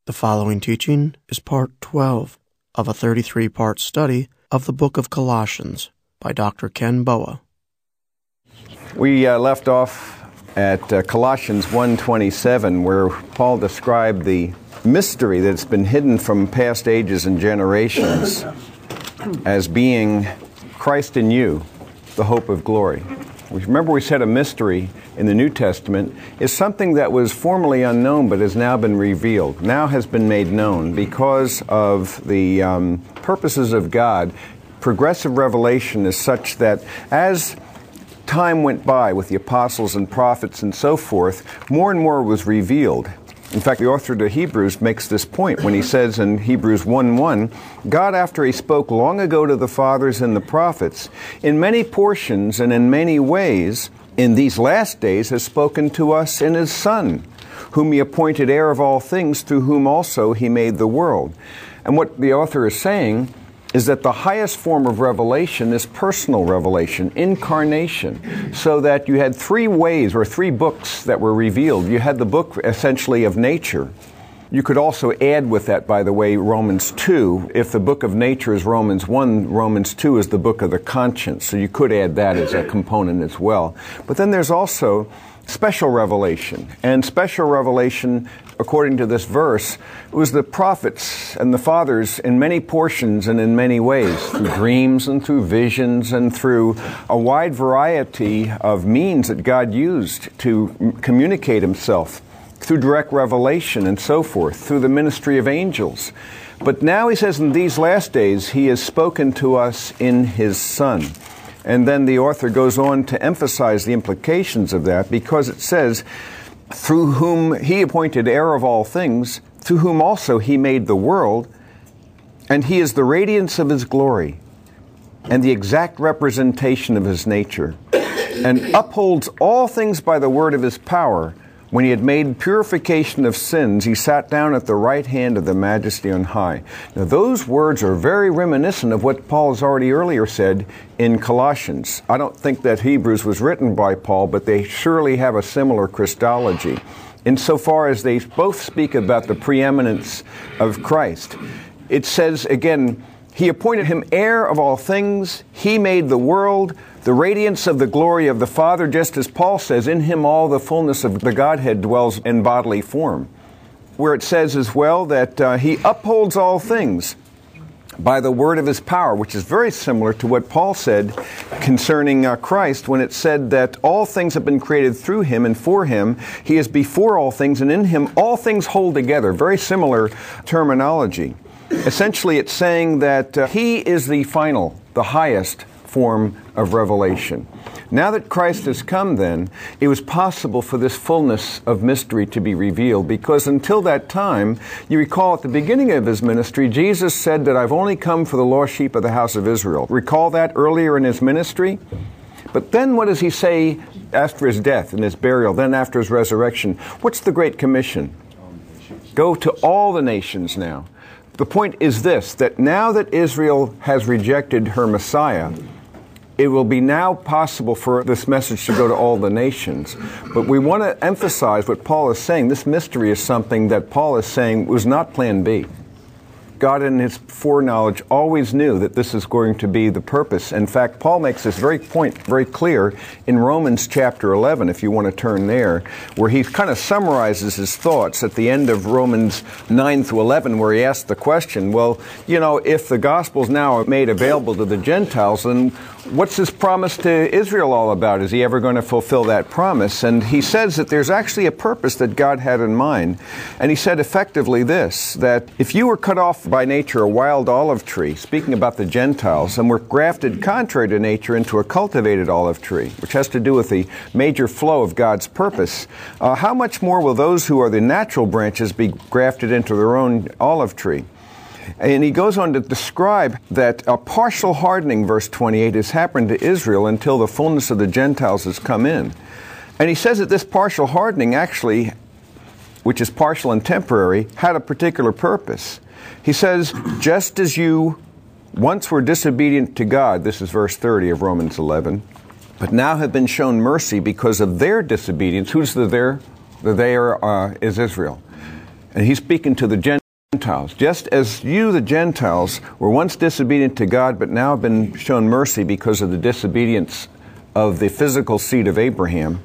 The following teaching is part 12 of a 33-part study of the book of Colossians by Dr. Ken Boa. We left off at Colossians 1:27, where Paul described the mystery that's been hidden from past ages and generations as being Christ in you, the hope of glory. Remember, we said a mystery in the New Testament is something that was formerly unknown but has now been revealed, now has been made known because of the purposes of God. Progressive revelation is such that as time went by with the apostles and prophets and so forth, more and more was revealed. In fact, the author to Hebrews makes this point when he says in Hebrews 1:1, God, after he spoke long ago to the fathers and the prophets, in many portions and in many ways, in these last days has spoken to us in his Son, whom he appointed heir of all things, through whom also he made the world. And what the author is saying is that the highest form of revelation is personal revelation, incarnation, so that you had three ways or three books that were revealed. You had the book essentially of nature. You could also add with that, by the way, Romans 2. If the book of nature is Romans 1, Romans 2 is the book of the conscience. So you could add that as a component as well. But then there's also special revelation. And special revelation, according to this verse, was the prophets and the fathers in many portions and in many ways, through dreams and through visions and through a wide variety of means that God used to communicate himself, through direct revelation and so forth, through the ministry of angels. But now he says in these last days, he has spoken to us in his Son. And then the author goes on to emphasize the implications of that, because it says, through whom he appointed heir of all things, through whom also he made the world, and he is the radiance of his glory, and the exact representation of his nature, and upholds all things by the word of his power. When he had made purification of sins, he sat down at the right hand of the Majesty on high. Now, those words are very reminiscent of what Paul has already earlier said in Colossians. I don't think that Hebrews was written by Paul, but they surely have a similar Christology, insofar as they both speak about the preeminence of Christ. It says, again, he appointed him heir of all things. He made the world, the radiance of the glory of the Father, just as Paul says, in him all the fullness of the Godhead dwells in bodily form. Where it says as well that he upholds all things by the word of his power, which is very similar to what Paul said concerning Christ, when it said that all things have been created through him and for him. He is before all things, and in him all things hold together. Very similar terminology. Essentially, it's saying that he is the final, the highest form of revelation. Now that Christ has come, then, it was possible for this fullness of mystery to be revealed, because until that time, you recall at the beginning of his ministry, Jesus said that I've only come for the lost sheep of the house of Israel. Recall that earlier in his ministry? But then what does he say after his death and his burial, then after his resurrection? What's the Great Commission? Go to all the nations now. The point is this, that now that Israel has rejected her Messiah, it will be now possible for this message to go to all the nations. But we want to emphasize what Paul is saying. This mystery is something that Paul is saying was not plan B. God in his foreknowledge always knew that this is going to be the purpose. In fact, Paul makes this very point very clear in Romans chapter 11, if you want to turn there, where he kind of summarizes his thoughts at the end of Romans 9 through 11, where he asks the question, well, you know, if the gospel's now made available to the Gentiles, then what's his promise to Israel all about? Is he ever going to fulfill that promise? And he says that there's actually a purpose that God had in mind. And he said effectively this, that if you were cut off by nature a wild olive tree, speaking about the Gentiles, and were grafted contrary to nature into a cultivated olive tree, which has to do with the major flow of God's purpose, how much more will those who are the natural branches be grafted into their own olive tree? And he goes on to describe that a partial hardening, verse 28, has happened to Israel until the fullness of the Gentiles has come in. And he says that this partial hardening actually, which is partial and temporary, had a particular purpose. He says, just as you once were disobedient to God, this is verse 30 of Romans 11, but now have been shown mercy because of their disobedience. Who's the there? The there is Israel. And he's speaking to the Gentiles. Just as you, the Gentiles, were once disobedient to God, but now have been shown mercy because of the disobedience of the physical seed of Abraham,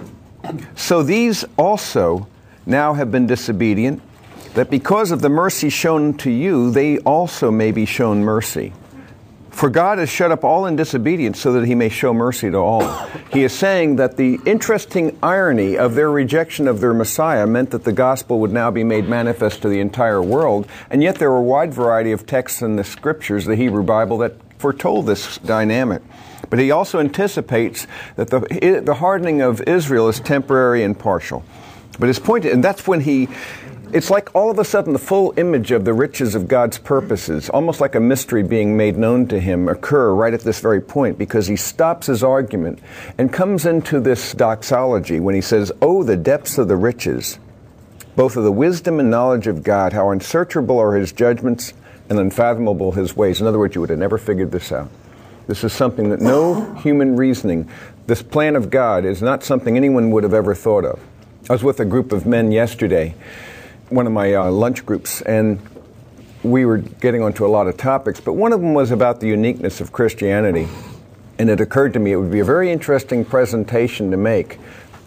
so these also now have been disobedient, that because of the mercy shown to you, they also may be shown mercy. For God has shut up all in disobedience so that he may show mercy to all. He is saying that the interesting irony of their rejection of their Messiah meant that the gospel would now be made manifest to the entire world, and yet there were a wide variety of texts in the scriptures, the Hebrew Bible, that foretold this dynamic. But he also anticipates that the hardening of Israel is temporary and partial. But his point, and that's when it's like all of a sudden the full image of the riches of God's purposes, almost like a mystery being made known to him, occur right at this very point, because he stops his argument and comes into this doxology when he says, "Oh, the depths of the riches, both of the wisdom and knowledge of God, how unsearchable are his judgments and unfathomable his ways." In other words, you would have never figured this out. This is something that no human reasoning, this plan of God is not something anyone would have ever thought of. I was with a group of men yesterday, one of my lunch groups, and we were getting onto a lot of topics, but one of them was about the uniqueness of Christianity. And it occurred to me it would be a very interesting presentation to make,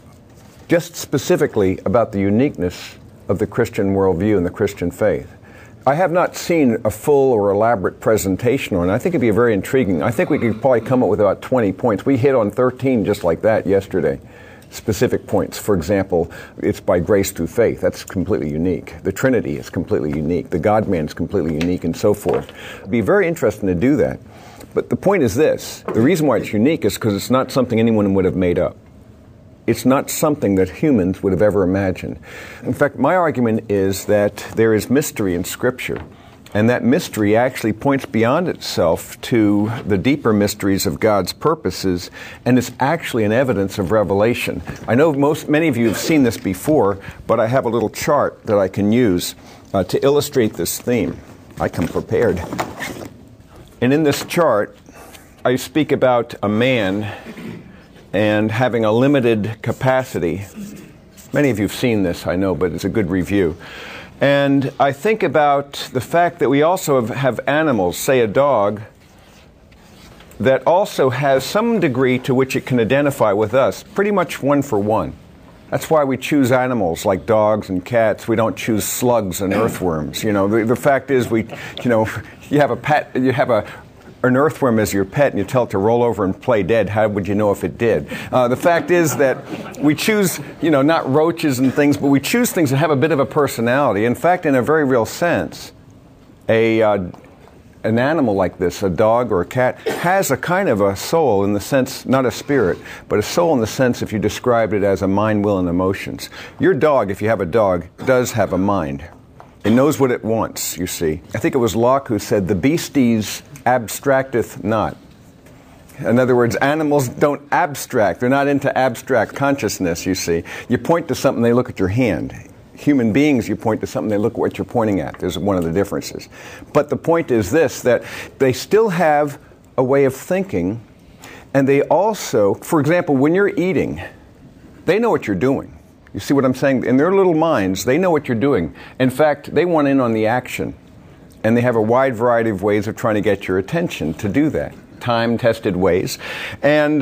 just specifically about the uniqueness of the Christian worldview and the Christian faith. I have not seen a full or elaborate presentation on it. I think it'd be very intriguing. I think we could probably come up with about 20 points. We hit on 13 just like that yesterday. Specific points. For example, it's by grace through faith. That's completely unique. The Trinity is completely unique. The God-man is completely unique, and so forth. It'd be very interesting to do that. But the point is this. The reason why it's unique is because it's not something anyone would have made up. It's not something that humans would have ever imagined. In fact, my argument is that there is mystery in Scripture, and that mystery actually points beyond itself to the deeper mysteries of God's purposes, and it's actually an evidence of revelation. I know many of you have seen this before, but I have a little chart that I can use to illustrate this theme. I come prepared. And in this chart, I speak about a man and having a limited capacity. Many of you have seen this, I know, but it's a good review. And I think about the fact that we also have animals, say a dog, that also has some degree to which it can identify with us, pretty much one for one. That's why we choose animals like dogs and cats. We don't choose slugs and earthworms. You know, the fact is you have a pet, you have an earthworm as your pet and you tell it to roll over and play dead, how would you know if it did? The fact is that we choose, not roaches and things, but we choose things that have a bit of a personality. In fact, in a very real sense, an animal like this, a dog or a cat, has a kind of a soul in the sense, not a spirit, but a soul in the sense if you described it as a mind, will, and emotions. Your dog, if you have a dog, does have a mind. It knows what it wants, you see. I think it was Locke who said, "The beasties abstracteth not." In other words, animals don't abstract. They're not into abstract consciousness, you see. You point to something, they look at your hand. Human beings, you point to something, they look at what you're pointing at. There's one of the differences. But the point is this, that they still have a way of thinking, and they also, for example, when you're eating, they know what you're doing. You see what I'm saying? In their little minds, they know what you're doing. In fact, they want in on the action. And they have a wide variety of ways of trying to get your attention to do that. Time-tested ways. And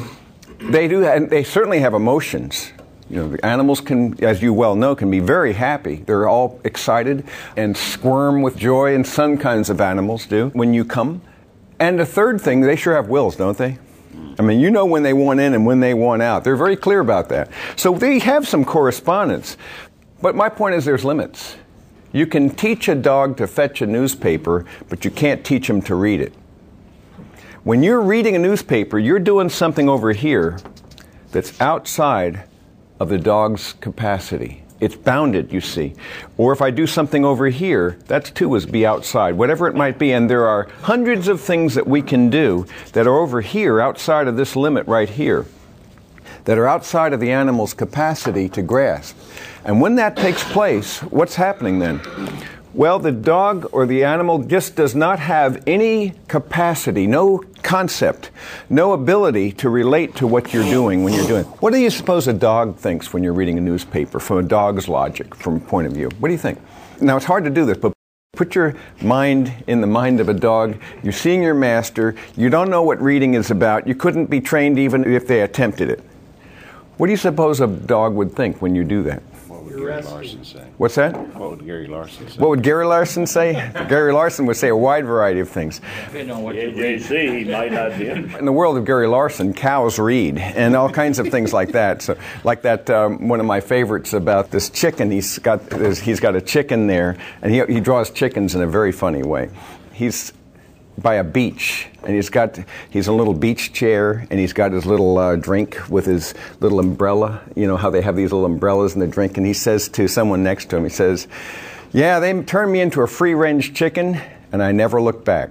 they certainly have emotions. The animals can, as you well know, can be very happy. They're all excited and squirm with joy, and some kinds of animals do when you come. And the third thing, they sure have wills, don't they? I mean, you know when they want in and when they want out. They're very clear about that. So they have some correspondence. But my point is there's limits. You can teach a dog to fetch a newspaper, but you can't teach him to read it. When you're reading a newspaper, you're doing something over here that's outside of the dog's capacity. It's bounded, you see. Or if I do something over here, that too is be outside, whatever it might be. And there are hundreds of things that we can do that are over here, outside of this limit right here, that are outside of the animal's capacity to grasp. And when that takes place, what's happening then? Well, the dog or the animal just does not have any capacity, no concept, no ability to relate to what you're doing when you're doing it. What do you suppose a dog thinks when you're reading a newspaper from a dog's logic, from a point of view? What do you think? Now, it's hard to do this, but put your mind in the mind of a dog. You're seeing your master. You don't know what reading is about. You couldn't be trained even if they attempted it. What do you suppose a dog would think when you do that? What would Gary Larson say? What's that? What would Gary Larson say? What would Gary Larson say? Gary Larson would say a wide variety of things. Depending on what you read. JC, he might not be. In the world of Gary Larson, cows read, and all kinds of things like that. So, like that, one of my favorites about this chicken. He's got a chicken there, and he draws chickens in a very funny way. He's by a beach, and he's a little beach chair, and he's got his little drink with his little umbrella. You know how they have these little umbrellas in the drink, and he says to someone next to him, he says, "Yeah, they turned me into a free-range chicken, and I never looked back."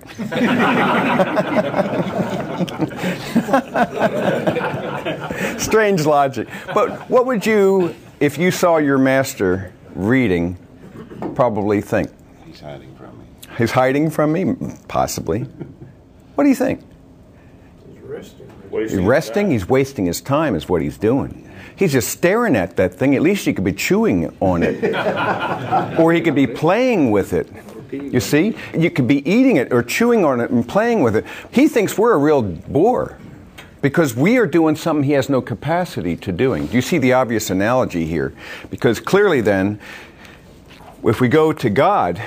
Strange logic. But what would you, if you saw your master reading, probably think? He's hiding from me. He's hiding from me? Possibly. What do you think? He's resting. He's resting? He's wasting his time is what he's doing. He's just staring at that thing. At least he could be chewing on it. Or he could be playing with it. You see? You could be eating it or chewing on it and playing with it. He thinks we're a real bore because we are doing something he has no capacity to doing. Do you see the obvious analogy here? Because clearly then, if we go to God,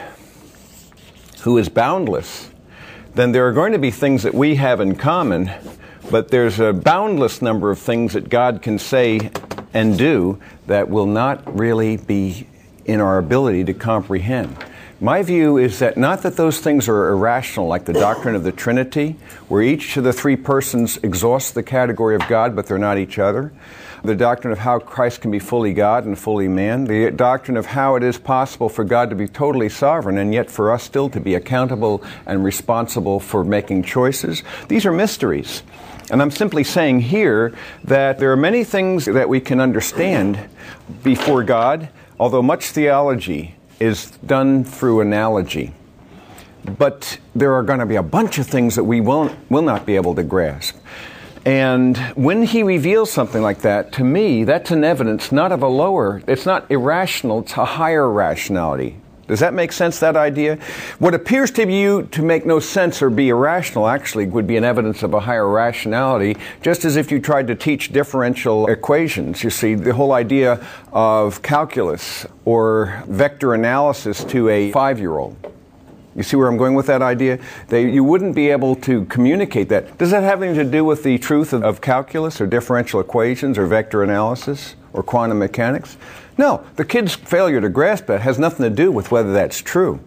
who is boundless, then there are going to be things that we have in common, but there's a boundless number of things that God can say and do that will not really be in our ability to comprehend. My view is that not that those things are irrational, like the doctrine of the Trinity, where each of the three persons exhausts the category of God, but they're not each other. The doctrine of how Christ can be fully God and fully man. The doctrine of how it is possible for God to be totally sovereign and yet for us still to be accountable and responsible for making choices. These are mysteries. And I'm simply saying here that there are many things that we can understand before God, although much theology is done through analogy. But there are going to be a bunch of things that we will not be able to grasp. And when he reveals something like that, to me, that's an evidence not of a lower, it's not irrational, it's a higher rationality. Does that make sense, that idea? What appears to you to make no sense or be irrational actually would be an evidence of a higher rationality, just as if you tried to teach differential equations. You see, the whole idea of calculus or vector analysis to a 5-year-old. You see where I'm going with that idea? You wouldn't be able to communicate that. Does that have anything to do with the truth of calculus or differential equations or vector analysis or quantum mechanics? No, the kid's failure to grasp that has nothing to do with whether that's true.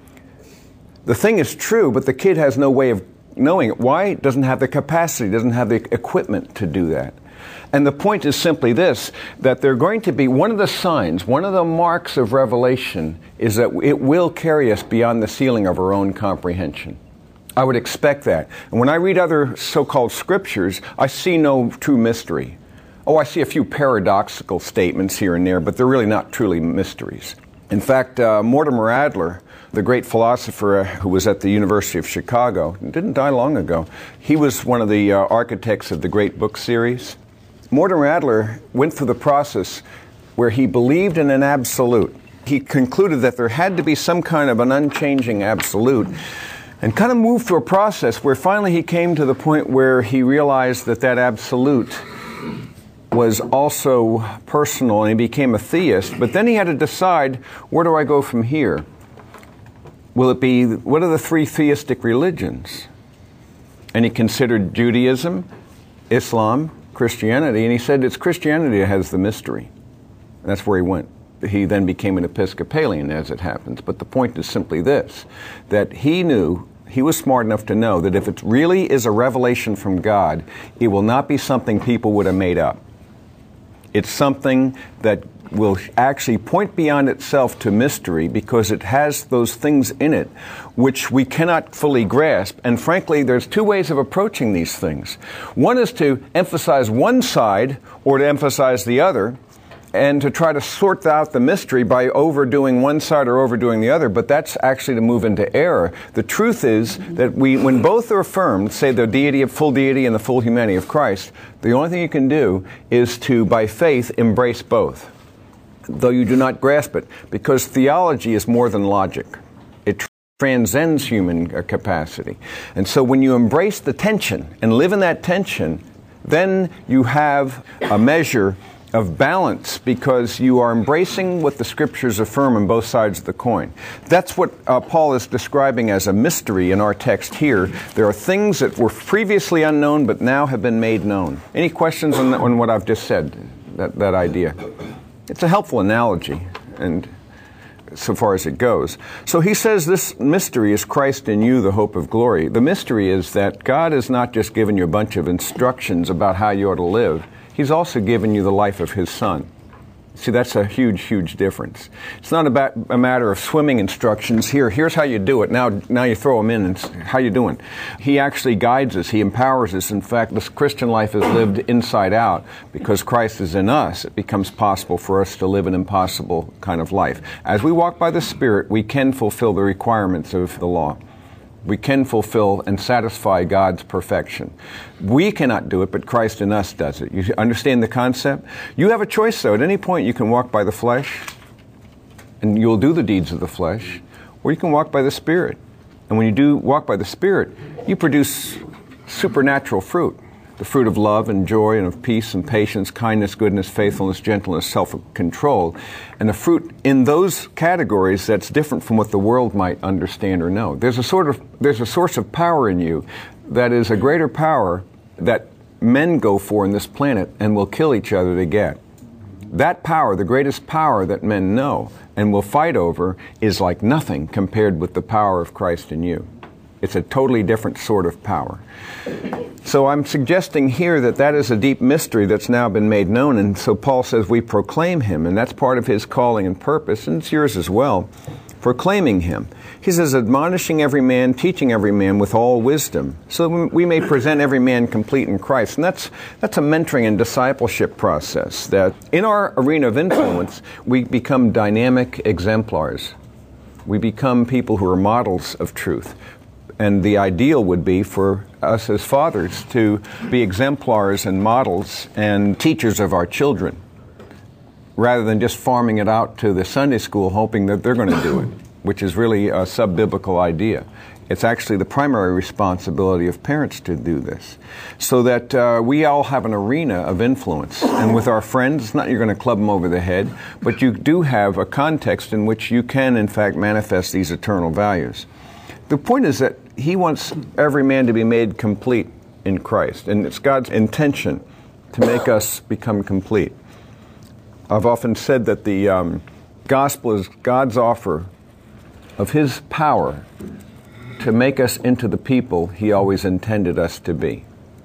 The thing is true, but the kid has no way of knowing it. Why? It doesn't have the capacity, doesn't have the equipment to do that. And the point is simply this, that they're going to be one of the signs, one of the marks of revelation is that it will carry us beyond the ceiling of our own comprehension. I would expect that. And when I read other so-called scriptures, I see no true mystery. Oh, I see a few paradoxical statements here and there, but they're really not truly mysteries. In fact, Mortimer Adler, the great philosopher who was at the University of Chicago, didn't die long ago, he was one of the architects of the Great Book series. Mortimer Adler went through the process where he believed in an absolute. He concluded that there had to be some kind of an unchanging absolute and kind of moved through a process where finally he came to the point where he realized that that absolute was also personal and he became a theist. But then he had to decide, where do I go from here? Will it be, what are the three theistic religions? And he considered Judaism, Islam, Christianity, and he said it's Christianity that has the mystery. And that's where he went. He then became an Episcopalian, as it happens. But the point is simply this, that he knew, he was smart enough to know that if it really is a revelation from God, it will not be something people would have made up. It's something that will actually point beyond itself to mystery because it has those things in it which we cannot fully grasp. And frankly, there's two ways of approaching these things. One is to emphasize one side or to emphasize the other. and to try to sort out the mystery by overdoing one side or overdoing the other, but that's actually to move into error. The truth is that when both are affirmed, say the deity of full deity and the full humanity of Christ, the only thing you can do is to, by faith, embrace both, though you do not grasp it, because theology is more than logic. It transcends human capacity. And so when you embrace the tension and live in that tension, then you have a measure of balance, because you are embracing what the Scriptures affirm on both sides of the coin. That's what Paul is describing as a mystery in our text here. There are things that were previously unknown but now have been made known. Any questions on what I've just said, that idea? It's a helpful analogy, and so far as it goes. So he says this mystery is Christ in you, the hope of glory. The mystery is that God has not just given you a bunch of instructions about how you ought to live. He's also given you the life of His Son. See, that's a huge, huge difference. It's not about a matter of swimming instructions. Here's how you do it. Now you throw them in, and how you doing? He actually guides us. He empowers us. In fact, this Christian life is lived inside out. Because Christ is in us, it becomes possible for us to live an impossible kind of life. As we walk by the Spirit, we can fulfill the requirements of the law. We can fulfill and satisfy God's perfection. We cannot do it, but Christ in us does it. You understand the concept? You have a choice, though. At any point, you can walk by the flesh, and you'll do the deeds of the flesh, or you can walk by the Spirit. And when you do walk by the Spirit, you produce supernatural fruit. The fruit of love and joy and of peace and patience, kindness, goodness, faithfulness, gentleness, self-control. And the fruit in those categories that's different from what the world might understand or know. There's a source of power in you that is a greater power that men go for in this planet and will kill each other to get. That power, the greatest power that men know and will fight over, is like nothing compared with the power of Christ in you. It's a totally different sort of power. So I'm suggesting here that is a deep mystery that's now been made known, and so Paul says we proclaim Him, and that's part of his calling and purpose, and it's yours as well, proclaiming Him. He says, admonishing every man, teaching every man with all wisdom, so we may present every man complete in Christ. And that's a mentoring and discipleship process, that in our arena of influence, we become dynamic exemplars. We become people who are models of truth. And the ideal would be for us as fathers to be exemplars and models and teachers of our children, rather than just farming it out to the Sunday school hoping that they're going to do it, which is really a sub-biblical idea. It's actually the primary responsibility of parents to do this, so that we all have an arena of influence. And with our friends, it's not you're going to club them over the head, but you do have a context in which you can, in fact, manifest these eternal values. The point is that He wants every man to be made complete in Christ, and it's God's intention to make us become complete. I've often said that the gospel is God's offer of His power to make us into the people He always intended us to be.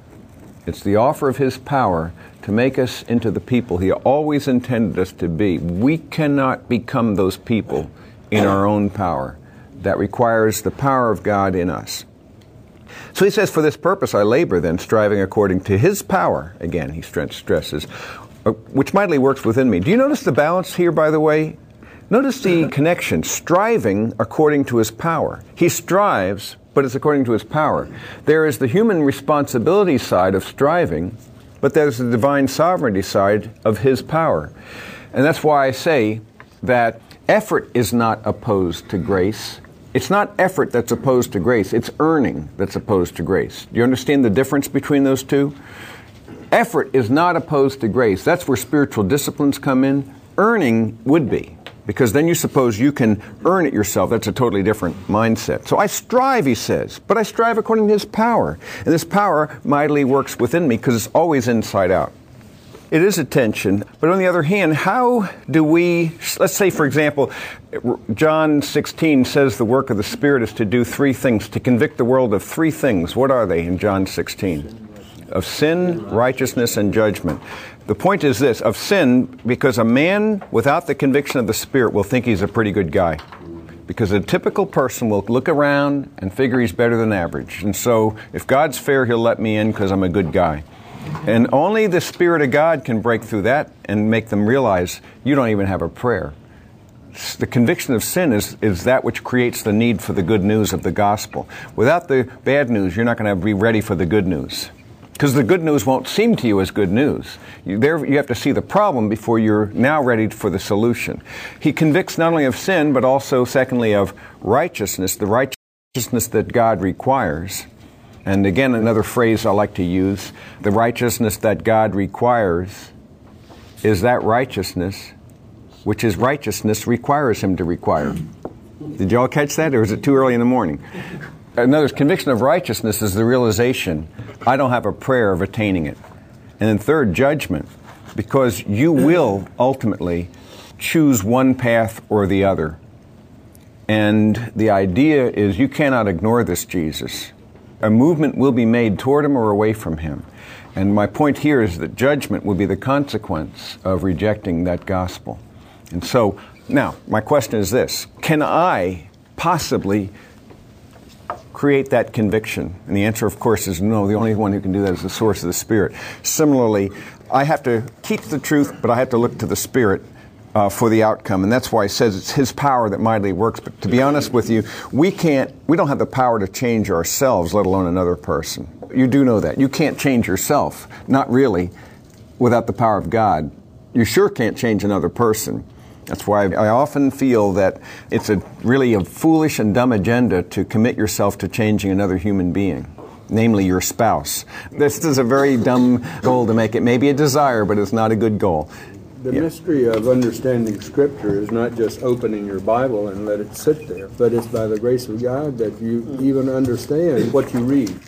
It's the offer of His power to make us into the people He always intended us to be. We cannot become those people in our own power. That requires the power of God in us. So he says, for this purpose I labor then, striving according to His power. Again, he stresses, which mightily works within me. Do you notice the balance here, by the way? Notice the connection, striving according to His power. He strives, but it's according to His power. There is the human responsibility side of striving, but there's the divine sovereignty side of His power. And that's why I say that effort is not opposed to grace. It's not effort that's opposed to grace. It's earning that's opposed to grace. Do you understand the difference between those two? Effort is not opposed to grace. That's where spiritual disciplines come in. Earning would be, because then you suppose you can earn it yourself. That's a totally different mindset. So I strive, he says, but I strive according to His power. And this power mightily works within me because it's always inside out. It is a tension, but on the other hand, how do we, let's say, for example, John 16 says the work of the Spirit is to do three things, to convict the world of three things. What are they in John 16? Of sin, righteousness, and judgment. The point is this, of sin, because a man without the conviction of the Spirit will think he's a pretty good guy. Because a typical person will look around and figure he's better than average. And so, if God's fair, He'll let me in because I'm a good guy. And only the Spirit of God can break through that and make them realize you don't even have a prayer. The conviction of sin is that which creates the need for the good news of the gospel. Without the bad news, you're not going to be ready for the good news. Because the good news won't seem to you as good news. You have to see the problem before you're now ready for the solution. He convicts not only of sin, but also, secondly, of righteousness, the righteousness that God requires. And again, another phrase I like to use, the righteousness that God requires is that righteousness which His righteousness requires Him to require. Did you all catch that, or is it too early in the morning? Another conviction of righteousness is the realization, I don't have a prayer of attaining it. And then third, judgment, because you will ultimately choose one path or the other. And the idea is you cannot ignore this Jesus. A movement will be made toward Him or away from Him. And my point here is that judgment will be the consequence of rejecting that gospel. And so, now, my question is this. Can I possibly create that conviction? And the answer, of course, is no. The only one who can do that is the source of the Spirit. Similarly, I have to keep the truth, but I have to look to the Spirit for the outcome. And that's why He says it's His power that mightily works. But to be honest with you, we don't have the power to change ourselves, let alone another person. You do know that. You can't change yourself, not really, without the power of God. You sure can't change another person. That's why I often feel that it's really a foolish and dumb agenda to commit yourself to changing another human being, namely your spouse. This is a very dumb goal to make. It may be a desire, but it's not a good goal. The mystery of understanding Scripture is not just opening your Bible and let it sit there, but it's by the grace of God that you even understand what you read.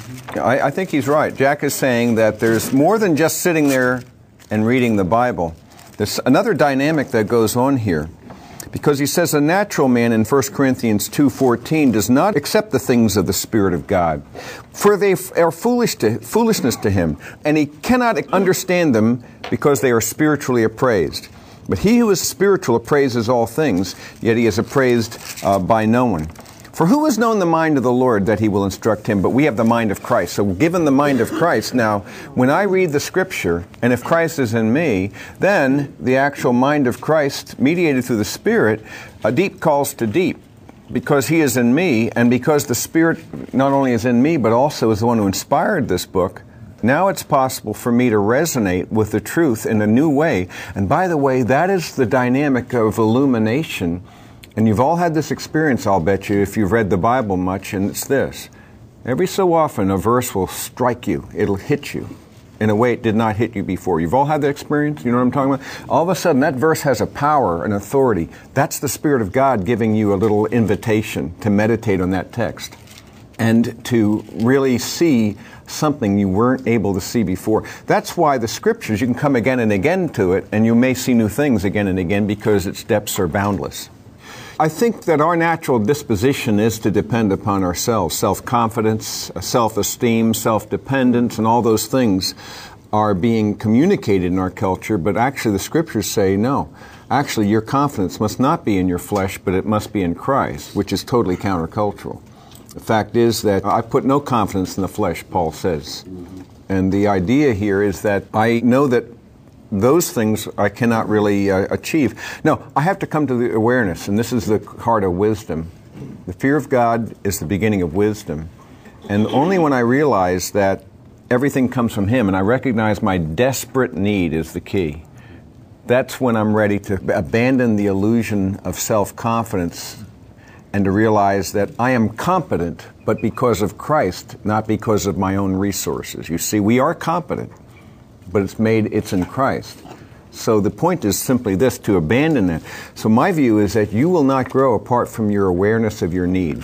I think he's right. Jack is saying that there's more than just sitting there and reading the Bible. There's another dynamic that goes on here, because he says a natural man in 1 Corinthians 2:14 does not accept the things of the Spirit of God, for they are foolishness to him, and he cannot understand them because they are spiritually appraised. But he who is spiritual appraises all things, yet he is appraised by no one. For who has known the mind of the Lord that He will instruct him? But we have the mind of Christ. So given the mind of Christ, now, when I read the Scripture, and if Christ is in me, then the actual mind of Christ, mediated through the Spirit, deep calls to deep. Because He is in me, and because the Spirit not only is in me, but also is the one who inspired this book, now it's possible for me to resonate with the truth in a new way. And by the way, that is the dynamic of illumination. And you've all had this experience, I'll bet you, if you've read the Bible much, and it's this. Every so often, a verse will strike you. It'll hit you in a way it did not hit you before. You've all had that experience? You know what I'm talking about? All of a sudden, that verse has a power, an authority. That's the Spirit of God giving you a little invitation to meditate on that text and to really see something you weren't able to see before. That's why the Scriptures, you can come again and again to it, and you may see new things again and again because its depths are boundless. I think that our natural disposition is to depend upon ourselves. Self-confidence, self-esteem, self-dependence, and all those things are being communicated in our culture, but actually the Scriptures say no. Actually, your confidence must not be in your flesh, but it must be in Christ, which is totally countercultural. The fact is that I put no confidence in the flesh, Paul says. And the idea here is that I know that those things I cannot really achieve. No, I have to come to the awareness, and this is the heart of wisdom. The fear of God is the beginning of wisdom. And only when I realize that everything comes from Him, and I recognize my desperate need is the key, that's when I'm ready to abandon the illusion of self-confidence and to realize that I am competent, but because of Christ, not because of my own resources. You see, we are competent, but it's in Christ. So the point is simply this, to abandon that. So my view is that you will not grow apart from your awareness of your need.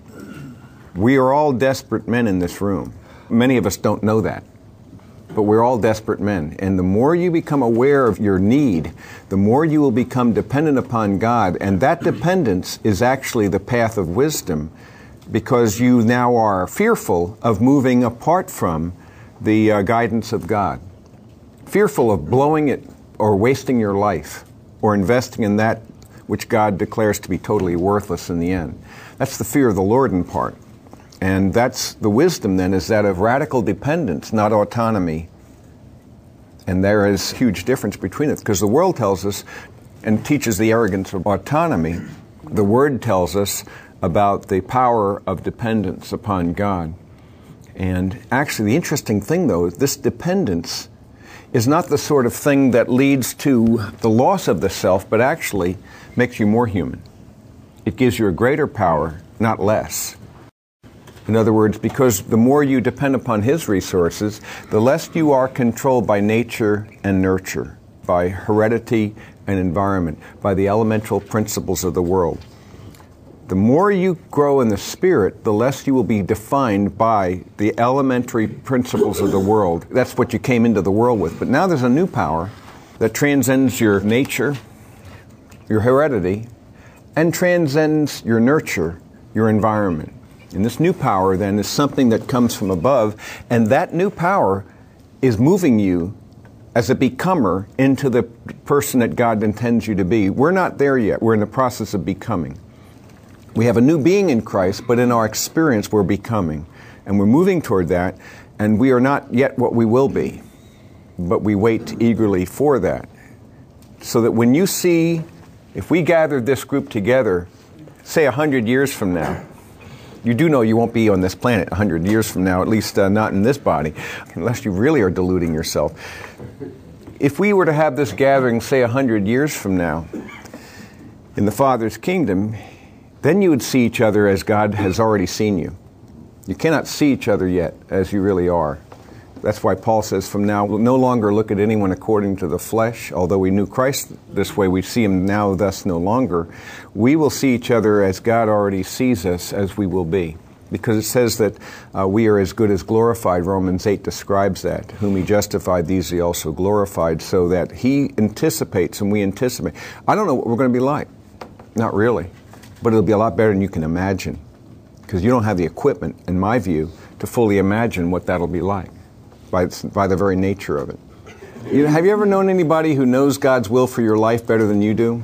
We are all desperate men in this room. Many of us don't know that, but we're all desperate men. And the more you become aware of your need, the more you will become dependent upon God. And that dependence is actually the path of wisdom, because you now are fearful of moving apart from the guidance of God. Fearful of blowing it or wasting your life or investing in that which God declares to be totally worthless in the end. That's the fear of the Lord in part. And that's the wisdom then, is that of radical dependence, not autonomy And there is a huge difference between it, because the world tells us and teaches the arrogance of autonomy. The Word tells us about the power of dependence upon God. And actually, the interesting thing, though, is this dependence is not the sort of thing that leads to the loss of the self, but actually makes you more human. It gives you a greater power, not less. In other words, because the more you depend upon His resources, the less you are controlled by nature and nurture, by heredity and environment, by the elemental principles of the world. The more you grow in the Spirit, the less you will be defined by the elementary principles of the world. That's what you came into the world with. But now there's a new power that transcends your nature, your heredity, and transcends your nurture, your environment. And this new power, then, is something that comes from above, and that new power is moving you as a becomer into the person that God intends you to be. We're not there yet. We're in the process of becoming. We have a new being in Christ, but in our experience we're becoming. And we're moving toward that, and we are not yet what we will be. But we wait eagerly for that. So that when you see, if we gathered this group together, say 100 years from now, you do know you won't be on this planet 100 years from now, at least not in this body, unless you really are deluding yourself. If we were to have this gathering, say 100 years from now, in the Father's kingdom, then you would see each other as God has already seen you. You cannot see each other yet as you really are. That's why Paul says, from now we'll no longer look at anyone according to the flesh. Although we knew Christ this way, we see Him now thus no longer. We will see each other as God already sees us as we will be. Because it says that we are as good as glorified. Romans 8 describes that. Whom He justified, these He also glorified. So that He anticipates and we anticipate. I don't know what we're going to be like. Not really. But it'll be a lot better than you can imagine. Because you don't have the equipment, in my view, to fully imagine what that'll be like by the very nature of it. Have you ever known anybody who knows God's will for your life better than you do?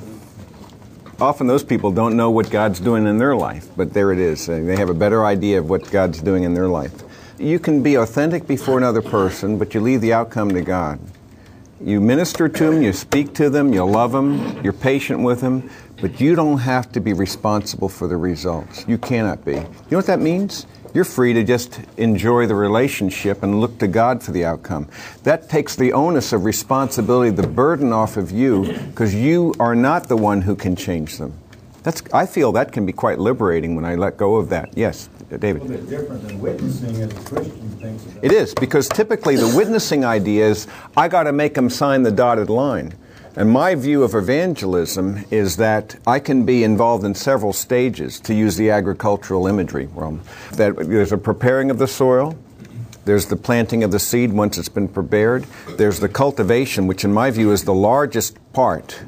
Often those people don't know what God's doing in their life, but there it is. They have a better idea of what God's doing in their life. You can be authentic before another person, but you leave the outcome to God. You minister to them, you speak to them, you love them, you're patient with them, but you don't have to be responsible for the results. You cannot be. You know what that means? You're free to just enjoy the relationship and look to God for the outcome. That takes the onus of responsibility, the burden off of you, because you are not the one who can change them. I feel that can be quite liberating when I let go of that. Yes, David? A little bit different than witnessing as a Christian thinks about. It is, because typically the witnessing idea is, I got to make them sign the dotted line. And my view of evangelism is that I can be involved in several stages, to use the agricultural imagery. That there's a preparing of the soil, there's the planting of the seed once it's been prepared, there's the cultivation, which in my view is the largest part,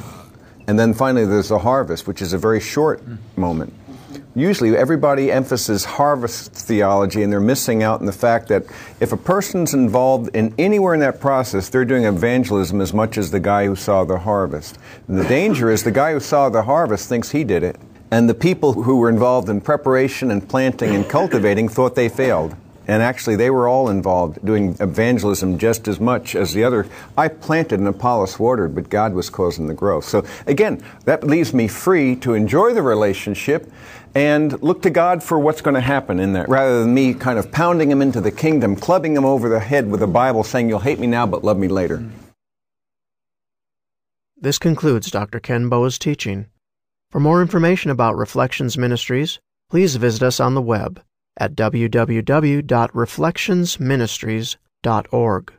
and then finally there's the harvest, which is a very short moment. Usually everybody emphasizes harvest theology, and they're missing out on the fact that if a person's involved in anywhere in that process, they're doing evangelism as much as the guy who saw the harvest. And the danger is the guy who saw the harvest thinks he did it, and the people who were involved in preparation and planting and cultivating thought they failed. And actually, they were all involved doing evangelism just as much as the other. I planted and Apollos watered, but God was causing the growth. So again, that leaves me free to enjoy the relationship and look to God for what's going to happen in that, rather than me kind of pounding him into the kingdom, clubbing him over the head with the Bible, saying, you'll hate me now, but love me later. This concludes Dr. Ken Boa's teaching. For more information about Reflections Ministries, please visit us on the web at www.reflectionsministries.org.